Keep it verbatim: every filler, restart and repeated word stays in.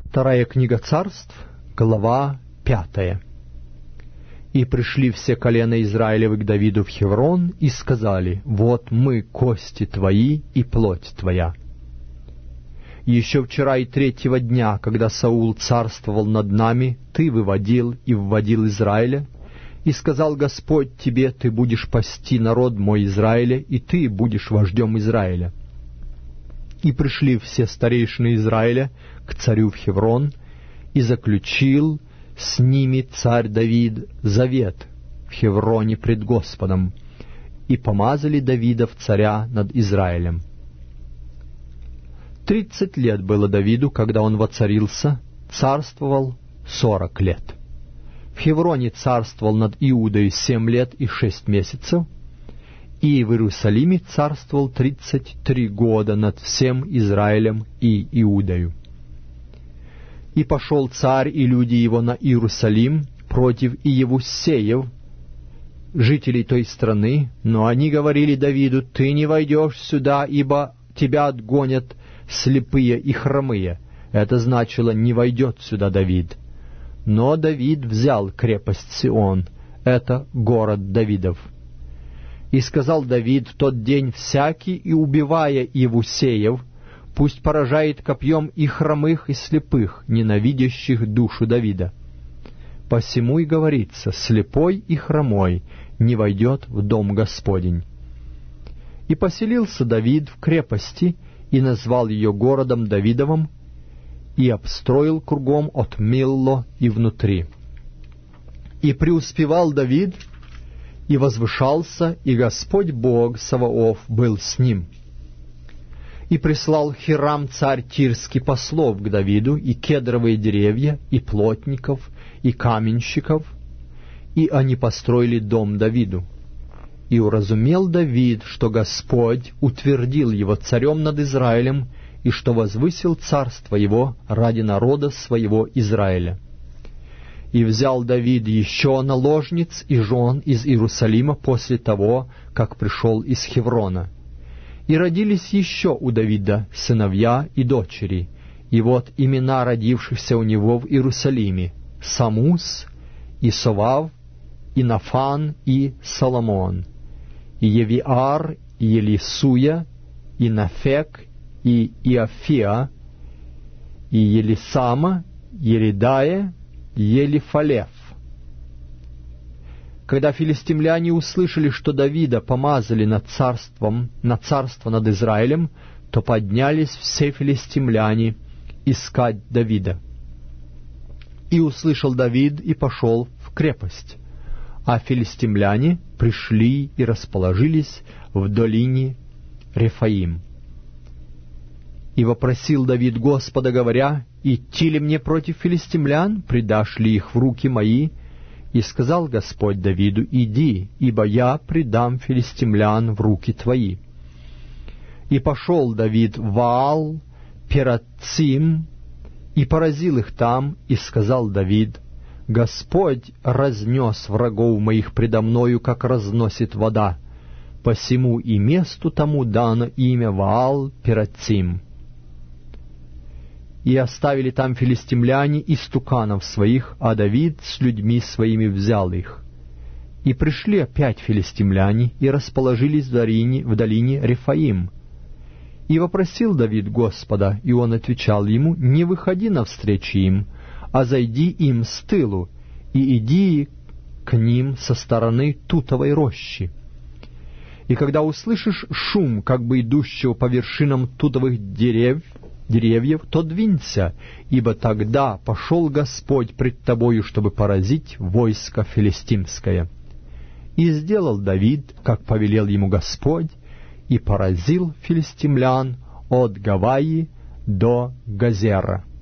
Вторая книга Царств, глава пятая. «И пришли все колена Израилевы к Давиду в Хеврон и сказали: вот мы, кости твои и плоть твоя. Еще вчера и третьего дня, когда Саул царствовал над нами, ты выводил и вводил Израиля, и сказал Господь тебе: ты будешь пасти народ мой Израиля, и ты будешь вождем Израиля. И пришли все старейшины Израиля к царю в Хеврон, и заключил с ними царь Давид завет в Хевроне пред Господом, и помазали Давида в царя над Израилем. Тридцать лет было Давиду, когда он воцарился, царствовал сорок лет. В Хевроне царствовал над Иудой семь лет и шесть месяцев, и в Иерусалиме царствовал тридцать три года над всем Израилем и Иудою. И пошел царь и люди его на Иерусалим против Иевусеев, жителей той страны, но они говорили Давиду: ты не войдешь сюда, ибо тебя отгонят слепые и хромые. Это значило: не войдет сюда Давид. Но Давид взял крепость Сион, это город Давидов. И сказал Давид в тот день: всякий, и убивая Иевусеев, пусть поражает копьем и хромых, и слепых, ненавидящих душу Давида. Посему и говорится: слепой и хромой не войдет в дом Господень. И поселился Давид в крепости, и назвал ее городом Давидовым, и обстроил кругом от Милло и внутри. И преуспевал Давид, и возвышался, и Господь Бог Саваоф был с ним. И прислал Хирам царь Тирский послов к Давиду, и кедровые деревья, и плотников, и каменщиков, и они построили дом Давиду. И уразумел Давид, что Господь утвердил его царем над Израилем, и что возвысил царство его ради народа своего Израиля. И взял Давид еще наложниц и жен из Иерусалима после того, как пришел из Хеврона. И родились еще у Давида сыновья и дочери, и вот имена родившихся у него в Иерусалиме: Самус, и Совав, и Нафан, и Соломон, и Евиар, и Елисуя, и Нафек, и Иофия, и Елисама, Еридая, Елифалев. Когда филистимляне услышали, что Давида помазали над царством, на царство над Израилем, то поднялись все филистимляне искать Давида. И услышал Давид, и пошел в крепость, а филистимляне пришли и расположились в долине Рефаим. И вопросил Давид Господа, говоря: идти ли мне против филистимлян, предашь ли их в руки мои? И сказал Господь Давиду: иди, ибо я предам филистимлян в руки твои. И пошел Давид в Ваал Перацим, и поразил их там, и сказал Давид: Господь разнес врагов моих предо мною, как разносит вода, посему и месту тому дано имя Ваал Перацим. И оставили там филистимляне истуканов своих, а Давид с людьми своими взял их. И пришли опять филистимляне, и расположились в долине, в долине Рефаим. И вопросил Давид Господа, и он отвечал ему: не выходи навстречу им, а зайди им с тылу, и иди к ним со стороны тутовой рощи. И когда услышишь шум, как бы идущего по вершинам тутовых деревьев, деревьев, то двинься, ибо тогда пошел Господь пред тобою, чтобы поразить войско филистимское. И сделал Давид, как повелел ему Господь, и поразил филистимлян от Гаваи до Газера.